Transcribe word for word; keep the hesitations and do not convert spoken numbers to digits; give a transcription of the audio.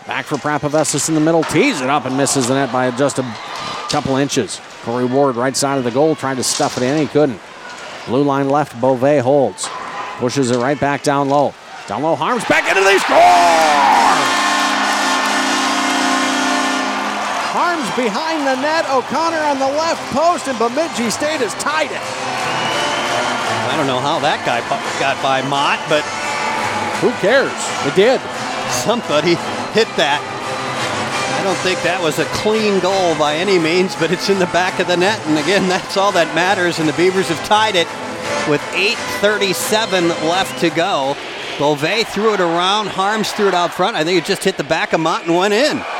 Back for Prapavessis in the middle. Tees it up and misses the net by just a couple inches. Corey Ward, right side of the goal, trying to stuff it in. He couldn't. Blue line left. Beauvais holds. Pushes it right back down low. Down low, Harms back into the score! Harms behind the net. O'Connor on the left post, and Bemidji State has tied it. I don't know how that guy got by Mott, but who cares? It did. Somebody hit that. I don't think that was a clean goal by any means, but it's in the back of the net, and again, that's all that matters, and the Beavers have tied it with eight thirty-seven left to go. Beauvais threw it around. Harms threw it out front. I think it just hit the back of Mott and went in.